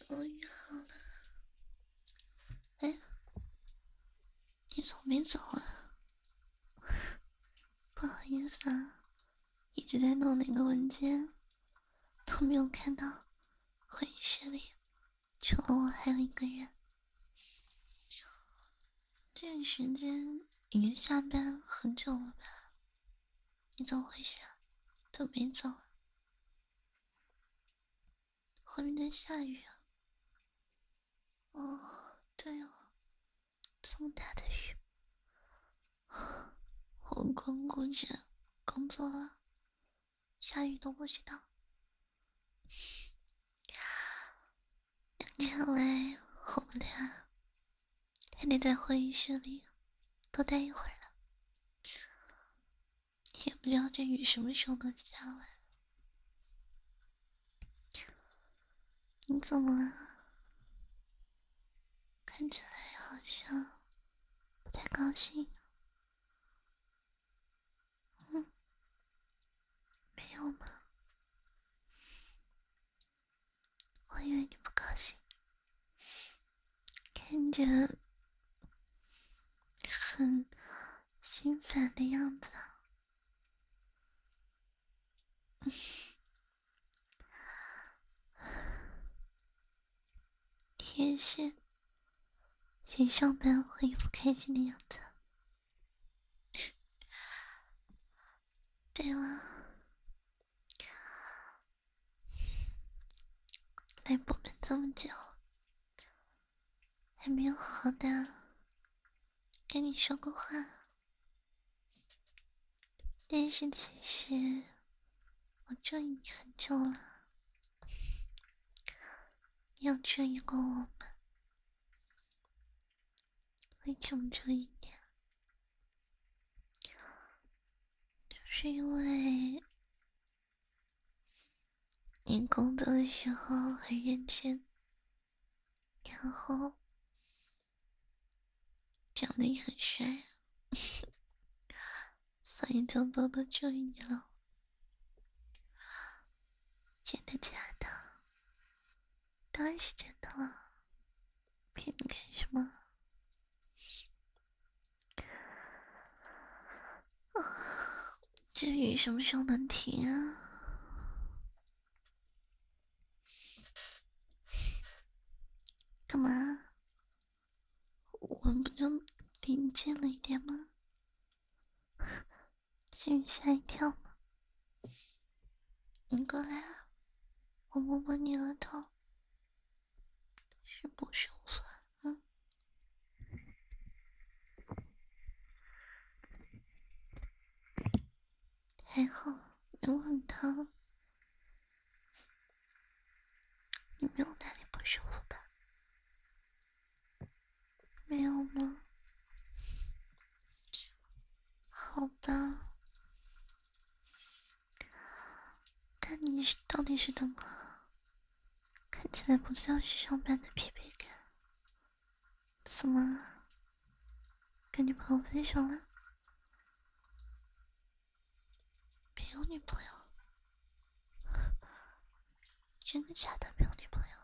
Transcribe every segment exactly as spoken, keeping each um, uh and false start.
终于好了。哎，你怎么没走啊？不好意思啊，一直在弄那个文件，都没有看到会议室里除了我还有一个人。这个时间已经下班很久了吧？你怎么回事啊？怎么没走啊？外面在下雨啊。哦，对哦，这么大的雨，我光顾着工作了，下雨都不知道。看来我们俩还得在会议室里多待一会儿了，也不知道这雨什么时候能下来。你怎么了？看起来好像不太高兴。嗯，没有吗？我以为你不高兴，看着很心烦的样子啊。也是，谁上班会一副开心的样子？对了，来部门这么久，还没有好好的跟你说过话。但是其实我注意你很久了，你有注意过我吗？为什么注意你啊？就是因为你工作的时候很认真，然后长得也很帅，所以就多多注意你了。真的假的？当然是真的了，骗你干什么？这雨什么时候能停啊？干嘛？我们不就离近了一点吗？至于吓一跳吗？你过来啊，我摸摸你额头，是不舒服啊？嗯，还好，没有很疼。你没有哪里不舒服吧？没有吗？好吧，但你是到底是怎么了？看起来不像是上班的疲惫感。怎么了？跟女朋友分手了？没有女朋友？真的假的？没有女朋友？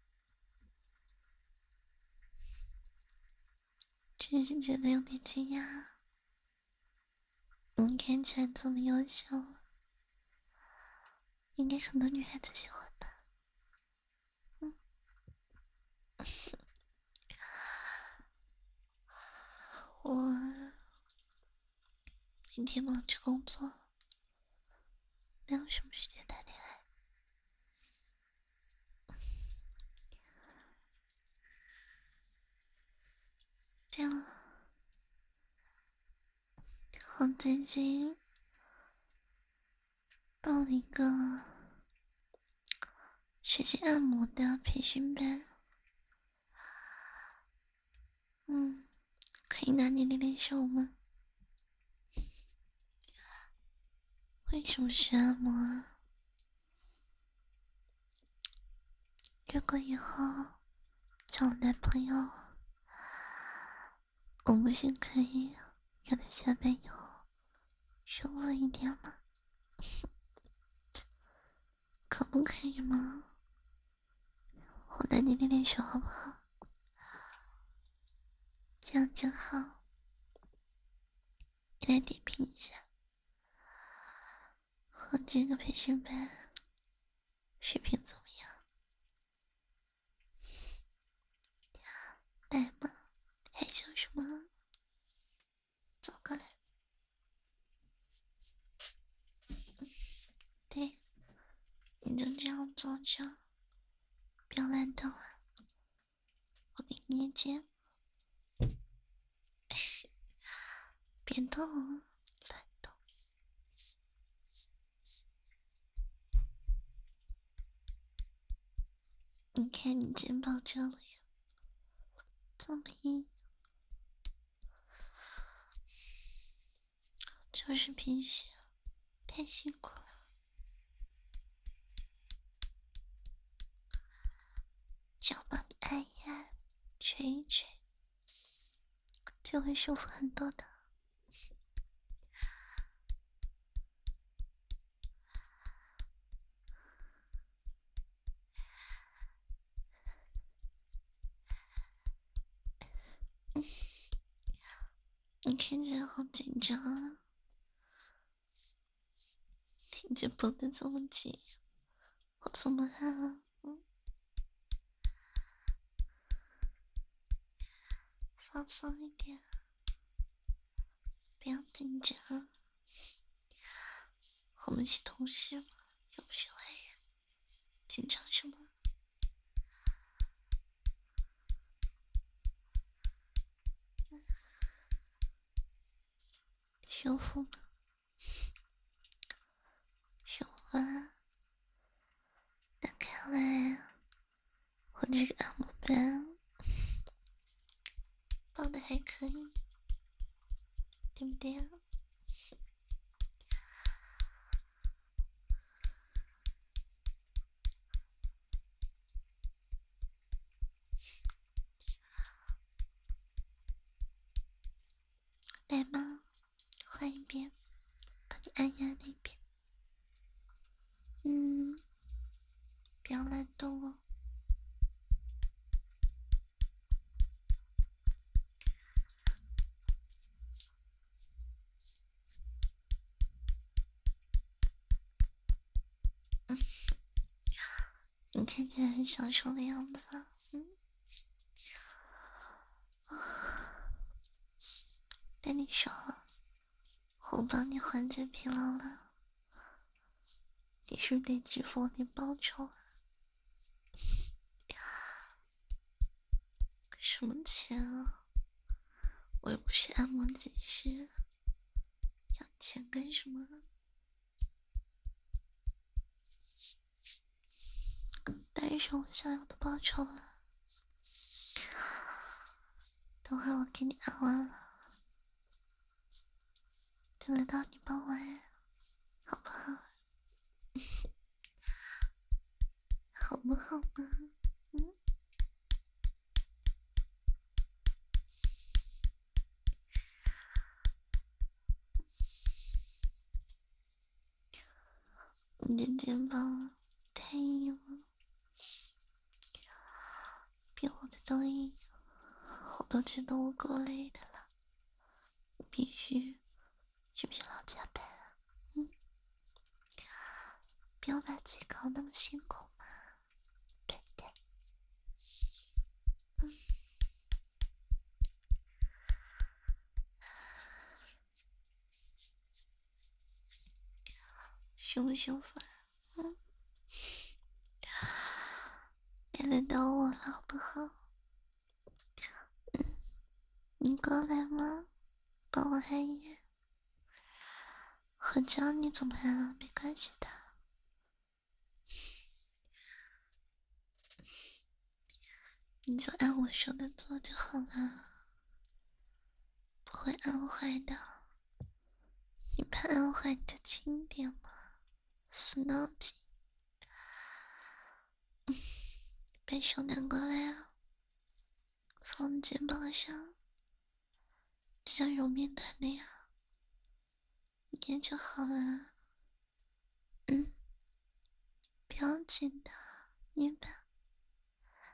真是觉得有点惊讶。你看起来这么优秀，应该很多女孩子喜欢吧？嗯，我每天忙着工作，哪有什么时间谈恋爱？对了，我最近报了一个学习按摩的培训班，嗯，可以拿你练练手吗？为什么是按摩啊？如果以后找了男朋友，我不是可以让他下班以后舒服一点吗？可不可以吗？ 我带你练练手好不好？这样正好。你来点评一下，我这个培训班水平怎么样？来嘛，害羞什么？走过来。对，你就这样坐着，不要乱动啊！我给你捏肩，别动，乱动。你看你肩膀这里，这么硬，就是贫血，太辛苦了。这样帮你按一按，捶一捶，就会舒服很多的。你看起来好紧张啊！你这绷得这么紧，我怎么按啊？嗯，放松一点，不要紧张。我们是同事嘛，又不是坏人，紧张什么？舒服吗？舒服啊！那看来我这个按摩班报的还可以，对不对啊？来吧，换一边，帮你按压那边。嗯，不要乱动哦。嗯，你看起来很享受的样子啊。嗯，但你说，我帮你缓解疲劳了，你是不是得支付我点报酬啊？什么钱啊？我又不是按摩技师，要钱干什么？当然是我想要的报酬了。等会儿我给你按完了，就轮到你帮我按，好不好？好不好嘛？嗯。你的肩膀太硬了，比我的都硬，我都觉得我够累的了。你必须是不是老加班啊？嗯，不要把自己搞那么辛苦嘛，笨蛋。嗯，舒不舒服啊？嗯，该轮到我了，好不好？嗯，你过来吗？帮我按一按。我教你怎么按啊，没关系的。你就按我说的做就好了，不会按坏的。你怕按坏你就轻点嘛，死脑筋。嗯，把手拿过来啊，放肩膀上，就像揉面团那样，捏就好了。嗯，不要紧的，捏吧。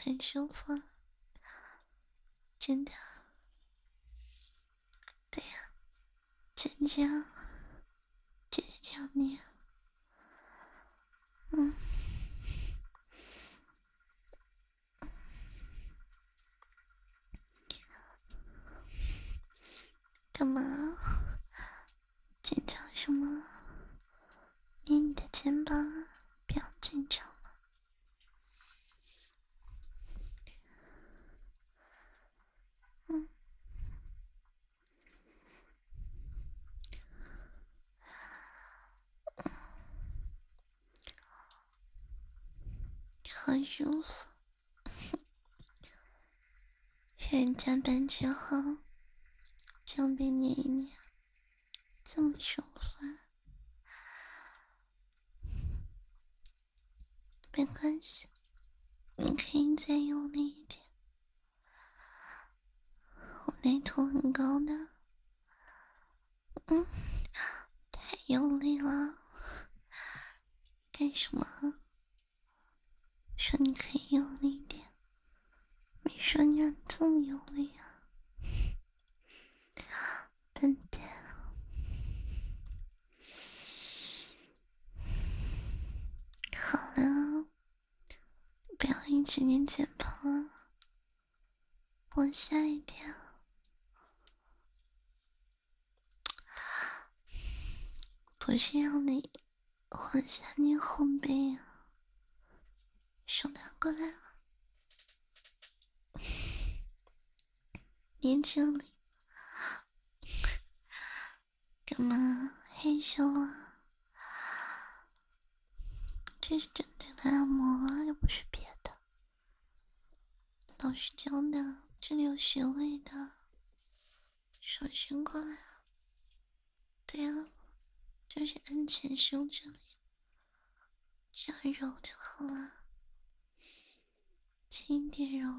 很舒服，真的。对呀、啊，真这姐姐叫你。嗯。干嘛？紧张什么？捏你的肩膀，不要紧张了。嗯。好舒服。人家班之后，这样被捏一捏，这么舒服啊。没关系，你可以再用力一点。我那头很高的。嗯，太用力了。干什么？说你可以用力一点，没说你让你这么用力啊，笨蛋。好了，不要一直捏肩膀了，往下一点。不是让你往下捏后背啊，手拿过来了，捏这里。干嘛害羞啊？这是正经的按摩啊，又不是别的。老师教的，这里有穴位的。手伸过来啊。对啊，就是按前胸这里，这样揉就好了，轻点揉。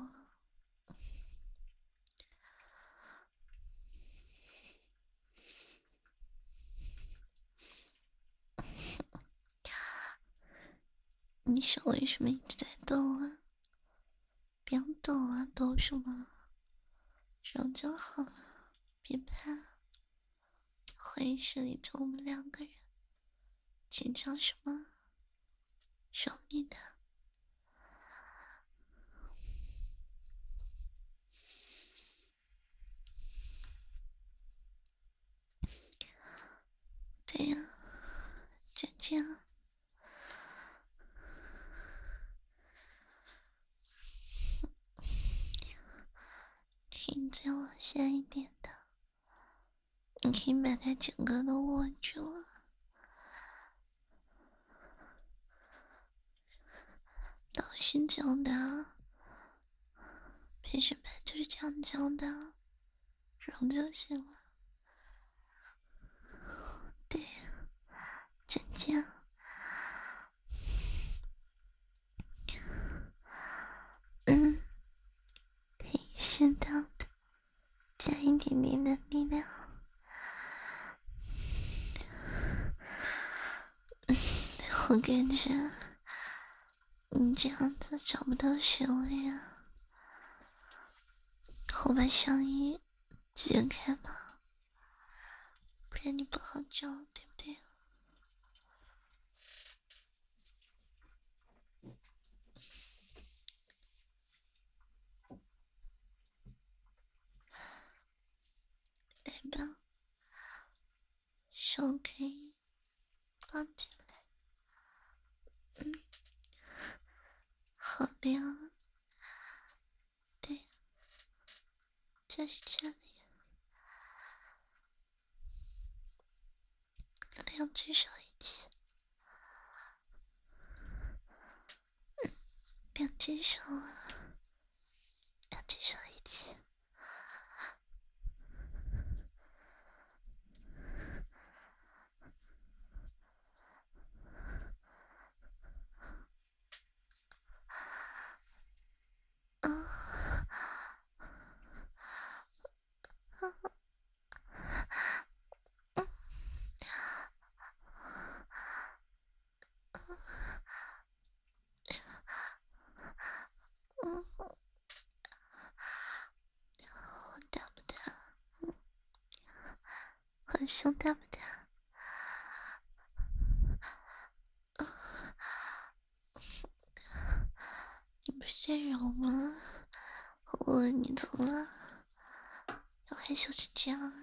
你手为什么一直在抖啊？不要抖啊，抖什么？揉就好了，别怕。会议室里就我们两个人，紧张什么？揉你的。对呀、啊，就这样。可以再往下一点的，你可以把它整个都握住。老师教的，培训班就是这样教的，揉就行了。对，就这样。嗯，可以适当的加一点点的力量。我感觉你这样子找不到穴位啊，我把上衣解开吧，不然你不好找，对不对？来吧，手可以放进来。嗯，好凉。对，就是这里。两只手一起。嗯，两只手啊，两只手一起。 胸大不大？你不是在揉吗？我问你怎么了？要害羞成这样啊？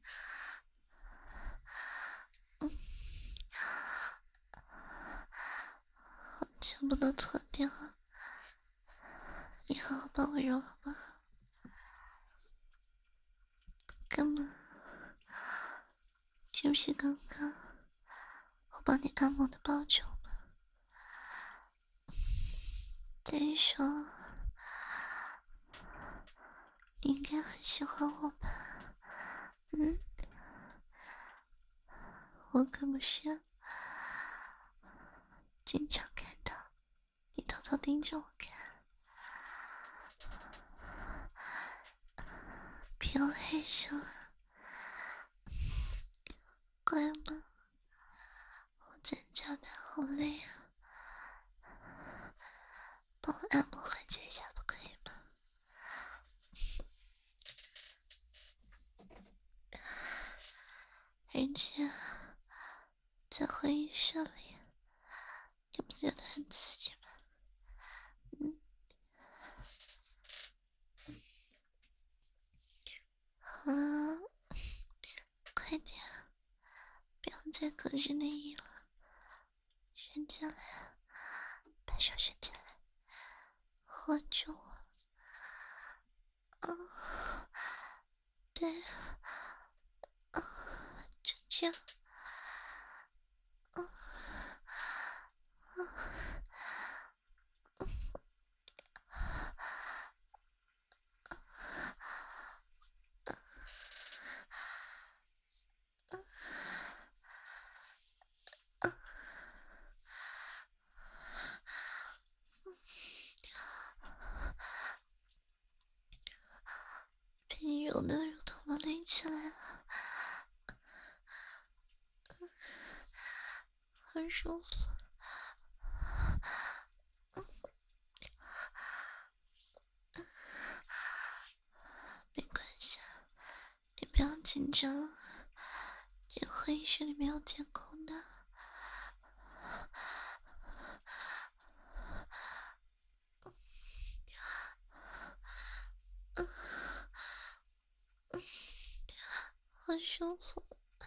嗯，我全部都脱掉，你好好帮我揉好不好？干嘛？是不是刚刚我帮你按摩的爆种吗？再说，你应该很喜欢我吧？嗯，我可不是经常看到你偷偷盯着我看，不要害羞啊，乖吗？我今天加班好累啊，帮我按摩缓解一下不可以吗？而且在会议室里，你不觉得很刺激吗？嗯，好啊，快点，不要再隔着内衣了，伸进来，把手伸进来，握住我。嗯，对，嗯，就这样。嗯，嗯，被你揉的乳头都勒起来了，很舒服。没关系，你不要紧张，这会议室里没有监控的。嗯，好舒服。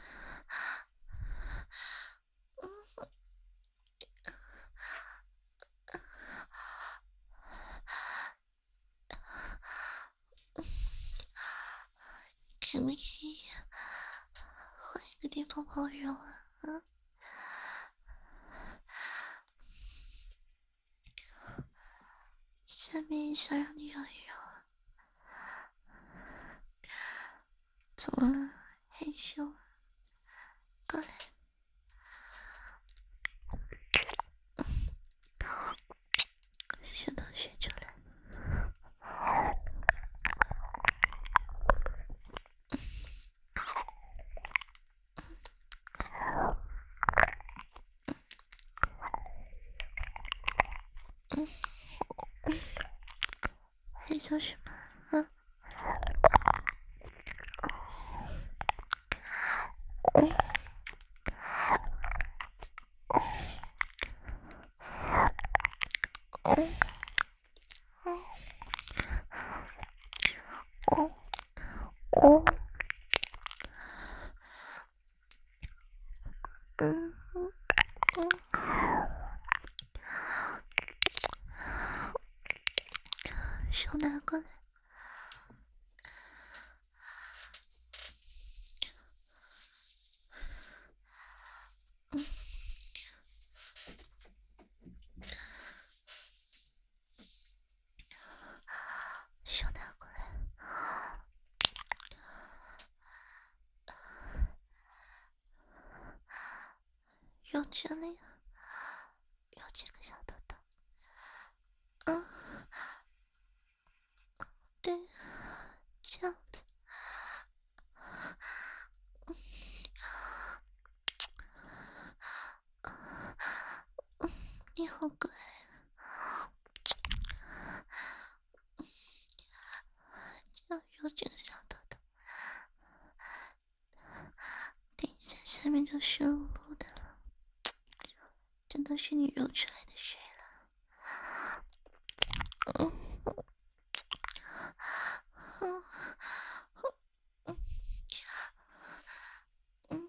可不可以换一个地方帮我揉啊？嗯，下面也想让你揉一揉啊？怎么了？害羞啊？过来。舌头伸出来。嗯，害羞什么？嗯，嗯，嗯，嗯，嗯，嗯，嗯，手拿过来。嗯，手拿过来。有这里，有这个小豆豆。嗯，对，这样子。嗯，你好乖。这样揉这个小豆豆， 湿漉漉的了，真的是你揉出来的水了。嗯嗯嗯嗯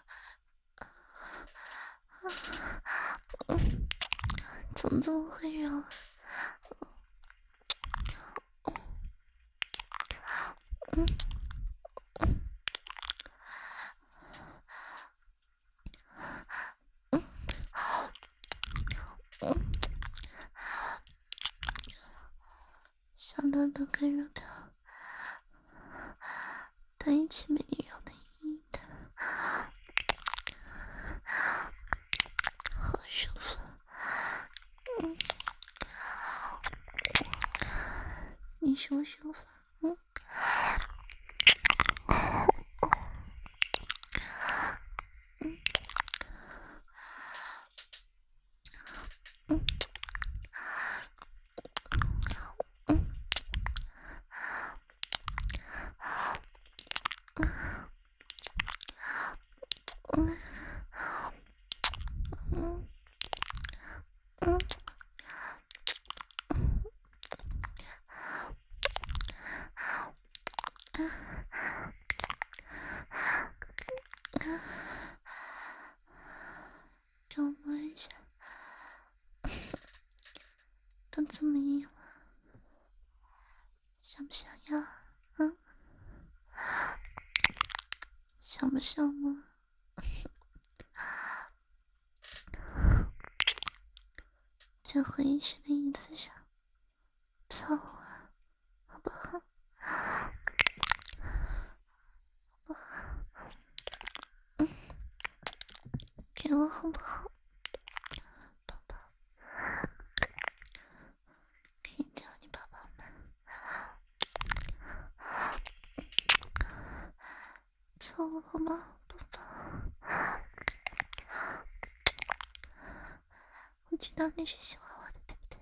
嗯，怎么这么会揉？嗯嗯嗯，想到都跟揉到，他一起被你揉的硬硬的，好舒服。嗯，你舒不舒服？嗯。嗯嗯嗯嗯嗯嗯嗯，给我摸一下，都这么硬了，想不想要？嗯，想不想摸？在回忆室的椅子上操我，好不好？好不好？嗯，给我好不好？宝宝，可以叫你宝宝吗？操我好不好，宝宝？我知道你是喜欢我的，对不对？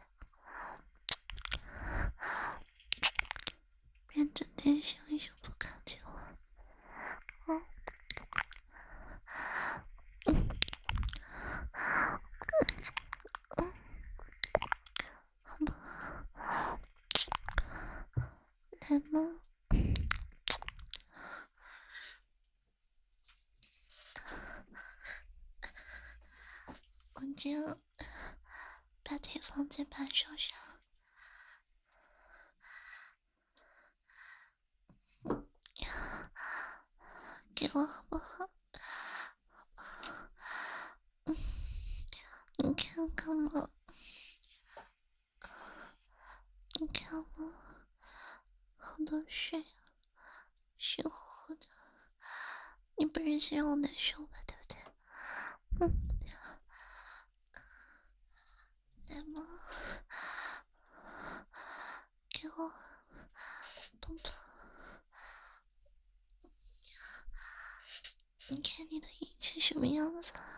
别整天想一想不靠近我。哦，嗯嗯，好不好？来吗？我就把腿放在把手上，给我好不好？嗯，你看看我，你看我，好多水啊，湿乎乎的。你不是嫌我难受吧？对不对？嗯，来嘛，给我，宝宝。你看你的阴成什么样子了？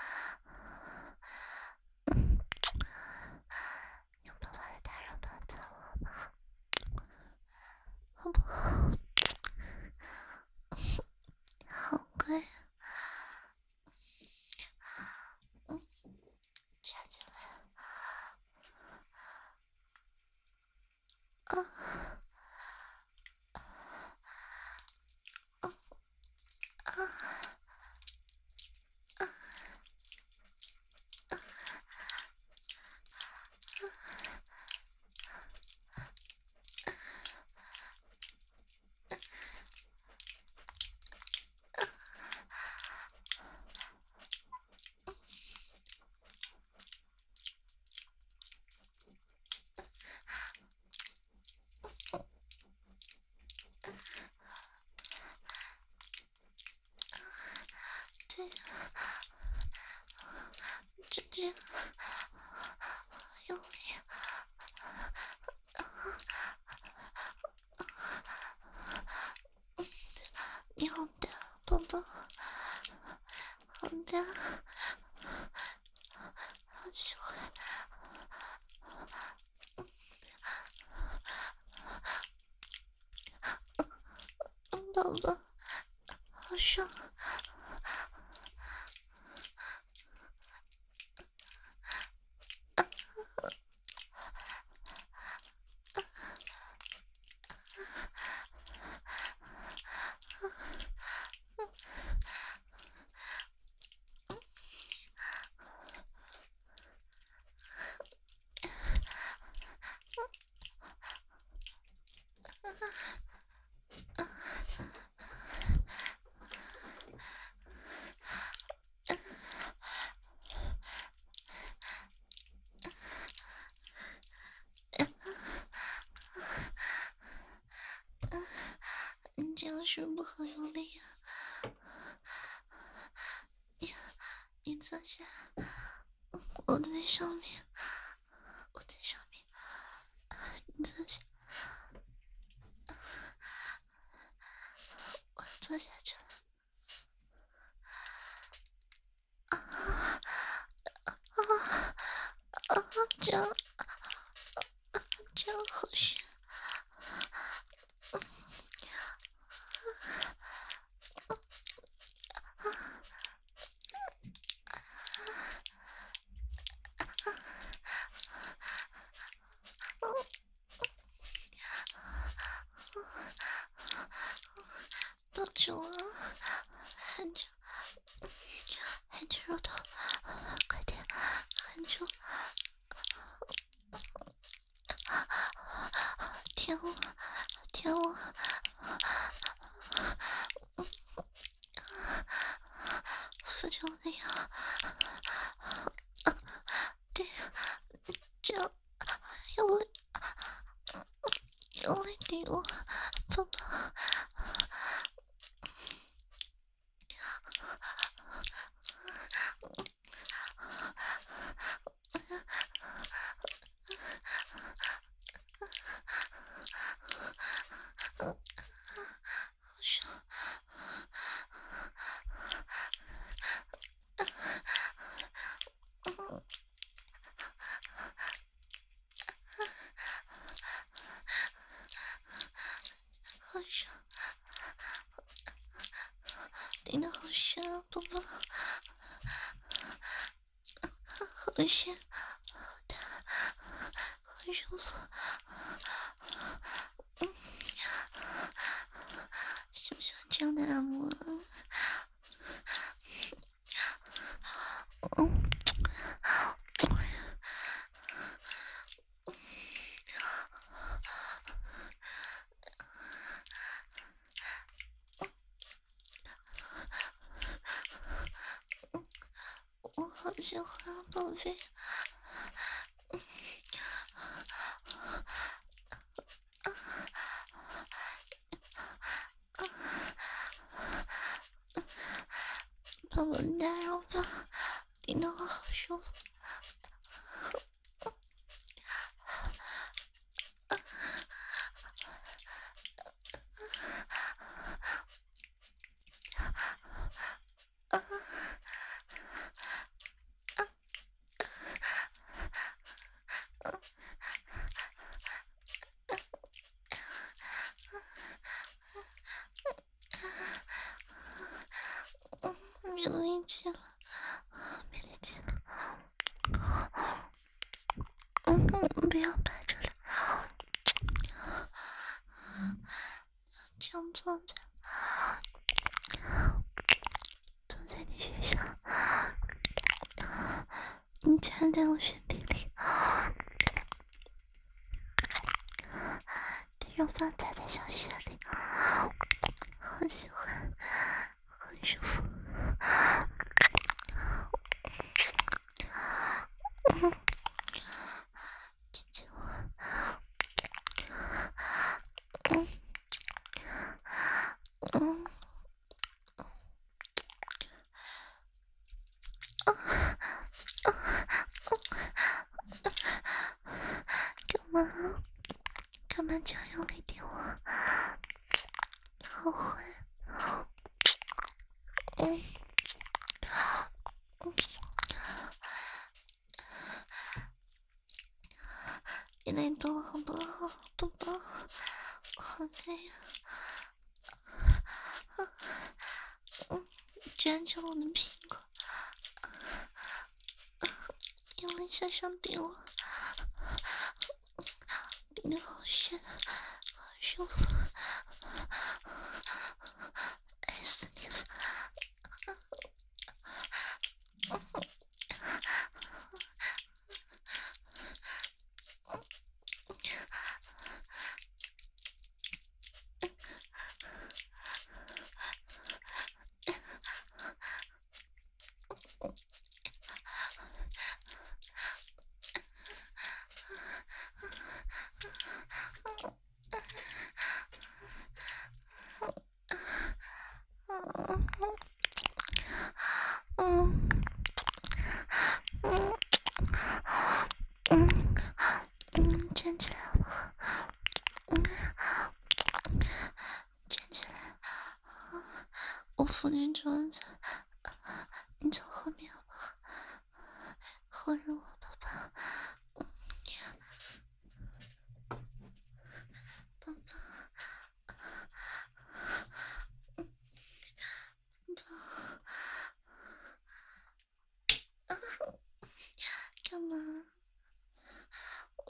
嗯，有爸爸的大人抱抱我吧，好不好？好乖。嗯，插进来。啊啊啊！对，直接用力。你好大，宝宝，好大，好喜欢。嗯，宝宝，好爽。 是不好用力呀、你你坐下，我在上面，我在上面，你坐下，我要坐下去了。啊啊啊！这样这样好深。抱住我，含住，含住乳头，快点含住，舔我，舔我，扶着我的腰，对，这样用力，用力顶我，宝宝。好爽，顶得好深啊，宝宝，好深，好大，好舒服。嗯，喜不喜欢这样的按摩？嗯。我好喜欢宝贝，宝宝大肉棒，顶得我好舒服。没力气了，没力气了。嗯，不要拍着了，这样坐着，坐在你身上，你缠在我身体里，这种放在在小穴里，好喜欢，很舒服。嗯，亲亲我，嗯嗯。干嘛？干嘛这样用力顶我？好坏！嗯嗯，你来动好不好，宝宝？我好累呀！嗯，粘着我的屁股，用力向上顶我，顶得好深，好舒服，爱死你了！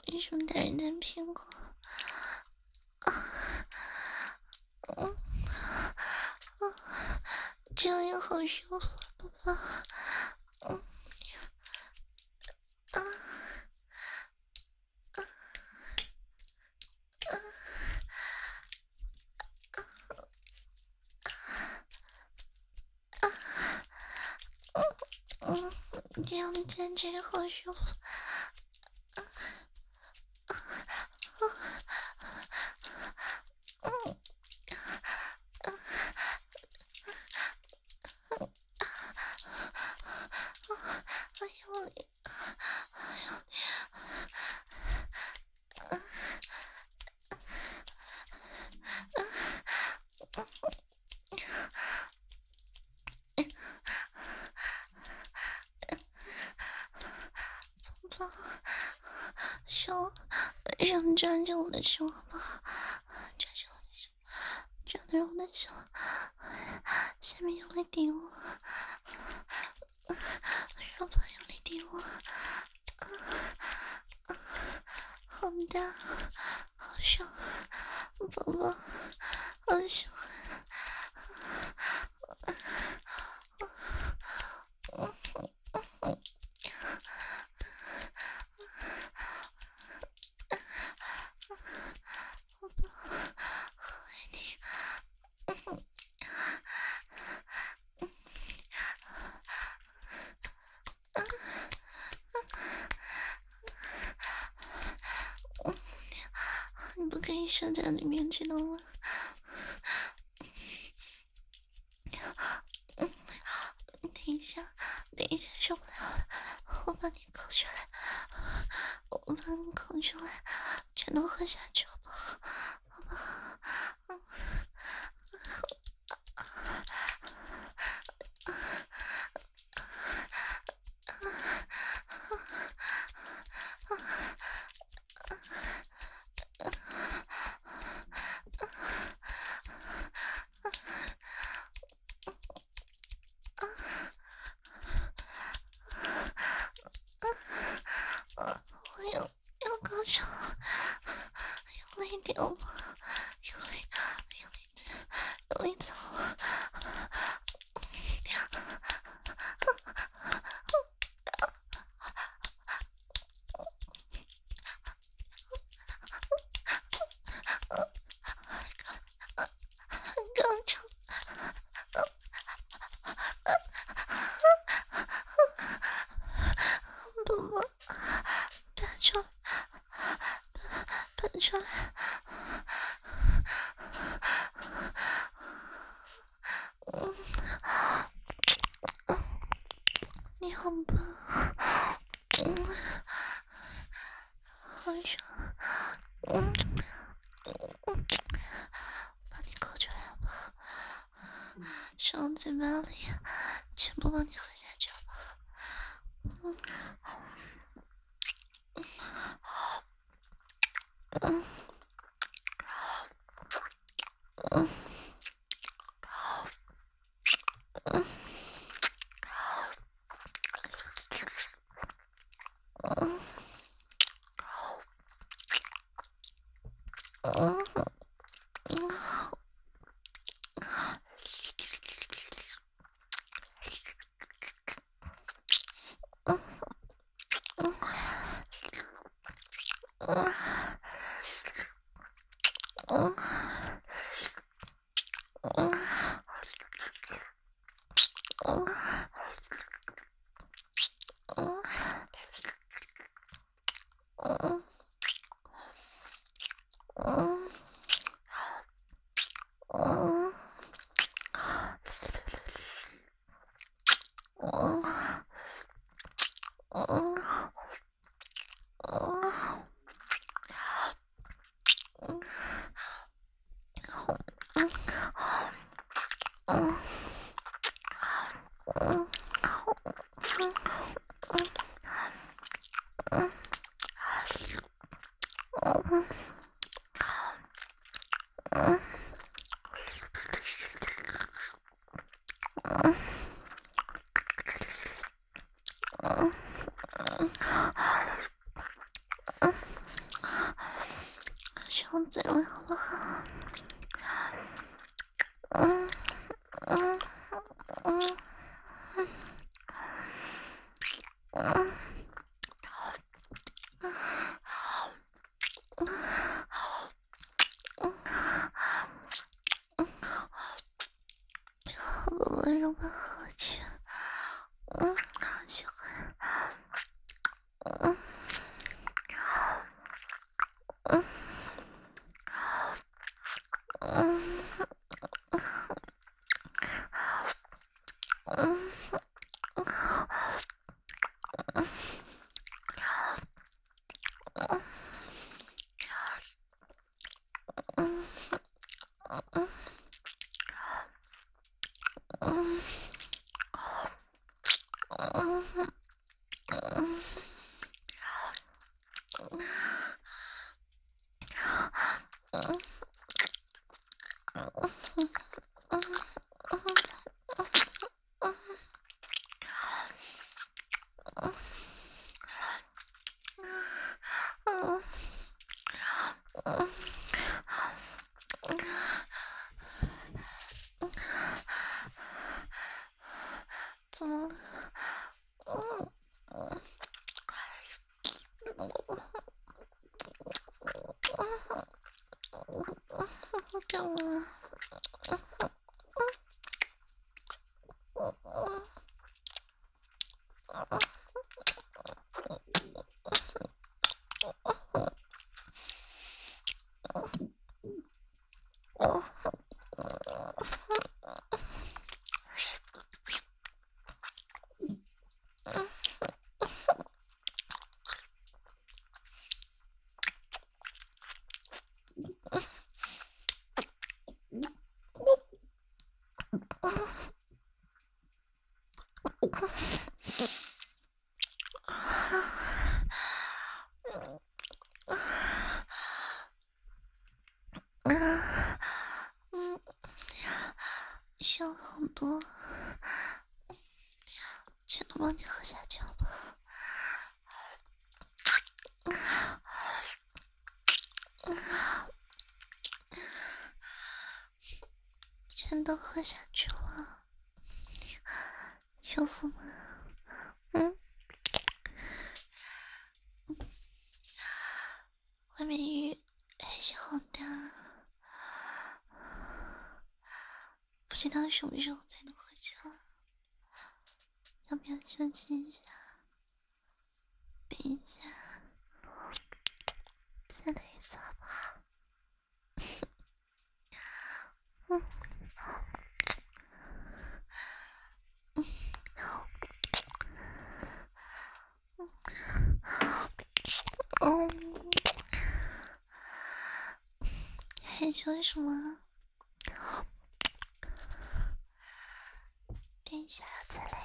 为什么带人家屁股？嗯，这样也好舒服，宝宝。嗯，啊，啊，啊，啊，啊，嗯嗯，这样简直好舒服。啊啊啊！嗯。哎呦，哎呦，宝宝，手手抓着我的手好不好？抓着我的手，抓着我的手，下面用力顶我，手把用力顶我，好大，好爽，宝宝，好喜欢。你不可以射在里面，知道吗？等一下，等一下受不了了，我把你抠出来，我把你抠出来，全都喝下去好不好？好不好？嗯。我要要高潮，用力点吧，用力用力用力走。高潮，宝宝，拔出来，拔出来。你好棒，嗯，好爽，嗯嗯，把你抠出来好不好？上嘴巴里，全部帮你喝下去好不好？嗯嗯嗯嗯嗯嗯嗯。 上嘴了，好不好？嗯嗯嗯嗯嗯。宝宝肉吧，好吃，嗯，好喜欢，嗯嗯嗯嗯嗯嗯嗯嗯嗯。怎么了？嗯嗯干嘛？嗯，想好多，全都帮你喝下去了吧？全都喝下去了，舒服吗？嗯，外面雨还是好大，不知道什么时候才能回去了。要不要休息一下？等一下，再来一次好不好？嗯嗯嗯，害羞什么？等一下再来。